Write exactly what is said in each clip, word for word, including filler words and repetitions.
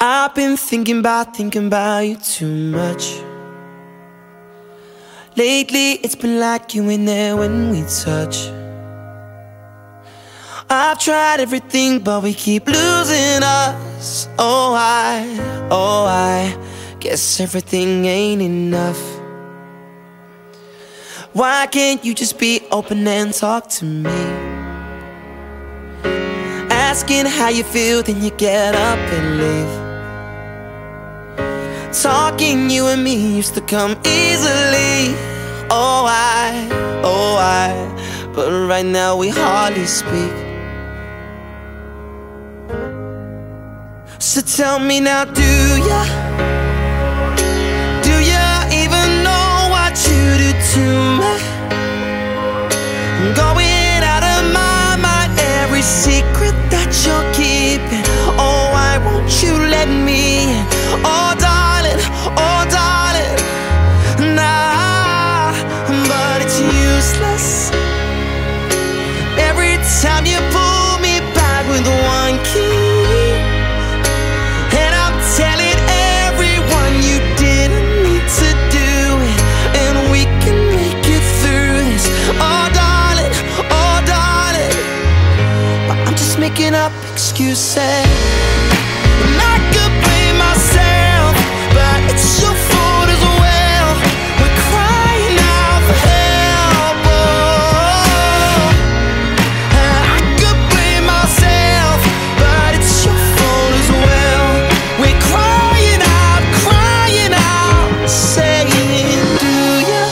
I've been thinking about, thinking about you too much. Lately it's been like you ain't there when we touch. I've tried everything but we keep losing us. Oh I, oh I guess everything ain't enough. Why can't you just be open and talk to me? Asking how you feel, then you get up and leave. Talking, you and me used to come easily. Oh I, oh I, but right now we hardly speak. So tell me now, do ya, do ya even know what you do to me? Going out of my mind, every secret that you're keeping. Oh, why won't you let me in? Oh darling, oh darling, nah, but it's useless. Every time you pull me back with one key, and I'm telling everyone you didn't need to do it, and we can make it through this. Oh darling, oh darling, but I'm just making up excuses. And I could blame myself, but it's your fault as well. We're crying out for help. Oh, I could blame myself, but it's your fault as well. We're crying out, crying out, saying, do ya,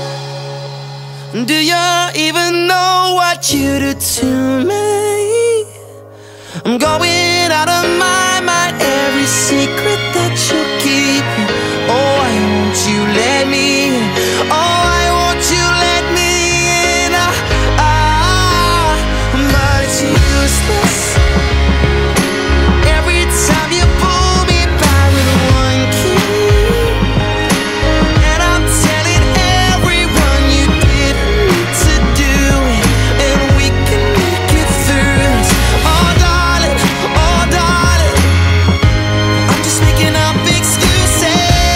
do ya even know what you do to me? I'm going out of my mind, every secret that you're keeping. Oh, why won't you let me in? Oh, why won't you let me in? Ah, ah, but it's useless. Every time you pull me back with one key, and I'm telling everyone you didn't need to do it, and we can make it through this. Oh darling, oh darling, I'm just making up excuses.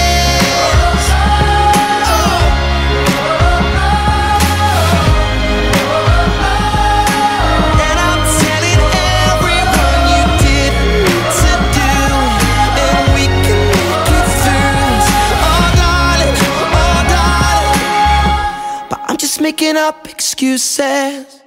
And I'm telling everyone you didn't need to do it, and we can make it through this. Oh darling, oh darling, but I'm just making up excuses.